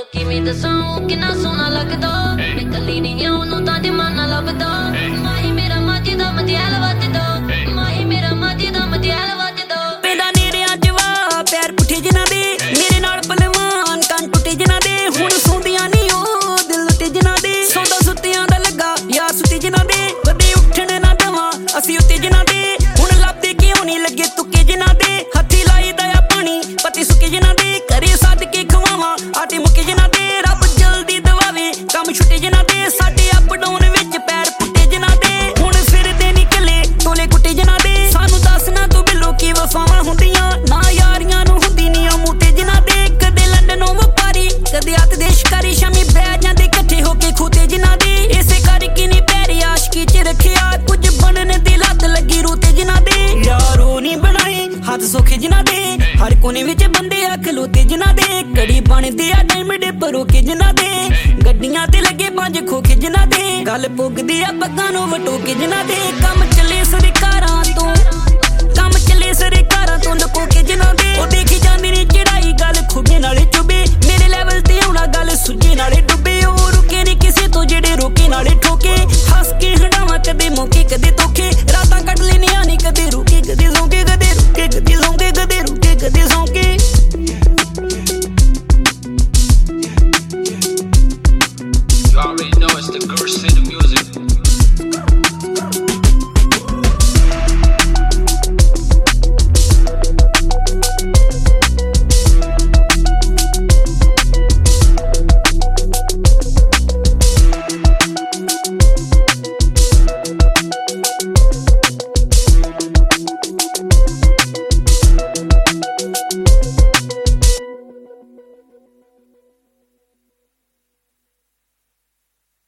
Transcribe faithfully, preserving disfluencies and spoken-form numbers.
ਕਿਵੇਂ ਦੱਸਾਂ ਕਿੰਨਾ ਸੋਹਣਾ ਲੱਗਦਾ ਮੈਂ ਕੱਲੀ ਨਹੀਂ ਆ ਉਹਨੂੰ ਤਾਂ ਜਮਾਨਾ ਲੱਭਦਾ ਮਾਹੀ ਮੇਰਾ ਮਾਝੇ ਦਾ ਮਧਿਆਲ ਵੱਜਦਾ ਮਾਹੀ ਮੇਰਾ ਮਾਝੇ ਦਾ ਮਧਿਆਲ ਵੱਜਦਾ ਪੈਦਾ ਨੇੜਿਆਂ ਜਵਾ ਪੈਰ ਪੁੱਠੇ ਜਿਨ੍ਹਾਂ ਦੇ ਮੇਰੇ ਨਾਲ ਭਲਵਾਨ ਕੰਨ ਟੁੱਟੇ ਜਿਨ੍ਹਾਂ ਦੇ ਹੁਣ ਸੌਂਦੀਆਂ ਨਹੀਂ ਉਹ ਦਿਲ ਲੁੱਟੇ ਜਿਨ੍ਹਾਂ ਦੇ ਸੌਦਾ ਸੁੱਤਿਆਂ ਦਾ ਲੱਗਾ ਯਾਰ ਸੁੱਤੇ ਜਿਨ੍ਹਾਂ ਦੇ ਕਦੇ ਉੱਠਣ ਨਾ ਦੇਵਾਂ ਅਸੀਂ ਉੱਤੇ ਜਿਨ੍ਹਾਂ ਦੇ ਹੁਣ ਲੱਭਦੇ ਕਿਉਂ ਨਹੀਂ ਲੱਗੇ ਤੁੱਕੇ ਜਿਨ੍ਹਾਂ ਦੇ ਹੱਥੀ ਲਾਈ ਦਾ ਆ ਪਾਣੀ ਪਤੀ ਸੁੱਕੇ ਜਿਨ੍ਹਾਂ ਦੇ ਘਰੇ ਸੱਦ ਕੇ ਖਵਾਵਾਂ ਆਟੇ ਮੁੱਕੇ ਜਿਨ੍ਹਾਂ ਦੇ ਰੱਬ ਜਲਦੀ ਦਵਾਵੇ ਕੰਮ ਛੁੱਟੇ ਜਿਨ੍ਹਾਂ ਦੇ ਸਾਡੇ ਅਪ ਡਾਊਨ ਵਿੱਚ ਪੈਰ ਪੁੱਟੇ ਜਿਨ੍ਹਾਂ ਦੇ ਹੁਣ ਫਿਰਦੇ ਨਿਕਲੇ ਟੋਲੇ ਕੁੱਟੇ ਜਿਨ੍ਹਾਂ ਦੇ ਸਾਨੂੰ ਦੱਸਣਾ ਤੂੰ ਬਿੱਲੋ ਕੀ ਵਫਾਵਾਂ ਹੁੰਦੀਆਂ ਨਾ ਯਾਰੀਆਂ ਨੂੰ ਹੁੰਦੀ ਨੀ ਉਹ ਮੂਟੇ ਜਿਨ੍ਹਾਂ ਦੇ ਕਦੇ ਲੰਡਨੋਂ ਵਪਾਰੀ ਕਦੇ ਹੱਥ ਦੇ ਸ਼ਿਕਾਰੀ ਸ਼ਾਮੀ ਬਹਿ ਜਾਂਦੇ ਇਕੱਠੇ ਹੋ ਕੇ ਖੂਤੇ ਜਿਨ੍ਹਾਂ ਦੇ ਇਸੇ ਕਰਕੇ ਨੀ ਪੈਰੀ ਆਸ਼ਕੀ ਚ ਰੱਖਿਆ ਕੁਝ ਬਣਨ ਦੀ ਲੱਤ ਲੱਗੀ ਰੂਤੇ ਜਿਨ੍ਹਾਂ ਦੇ ਯਾਰੋ ਨੀ ਬਣਾਏ ਹੱਥ ਸੌਖੇ ਜਿਨ੍ਹਾਂ ਦੇ ਹਰ ਕੋਨੇ ਵਿੱਚ ਬੰਦੇ ਆ ਖਲੋਤੇ ਜਿਨ੍ਹਾਂ ਦੇ ਕੜੀ ਬਣਦੀ ਆ ਡਾਇਮੰਡ ਪਰੋਕੇ ਜਿਨ੍ਹਾਂ ਦੇ ਗੱਡੀਆਂ ਤੇ ਲੱਗੇ ਪੰਜ ਖੋਖੇ ਜਿਨ੍ਹਾਂ ਦੇ ਗੱਲ ਪੁੱਗਦੀ ਆ ਪੱਗਾਂ ਨੂੰ ਵਟੋਕੇ ਜਿਨ੍ਹਾਂ ਦੇ ਕੰਮ ਚੱਲੇ ਸਰਕਾਰਾਂ ਤੋਂ ਕੰਮ ਚੱਲੇ ਸਰਕਾਰਾਂ ਤੋਂ ਲੁਕੋ ਕੇ ਜਿਨ੍ਹਾਂ ਦੇ ਉਹ ਦੇਖੀ ਜਾਂਦੇ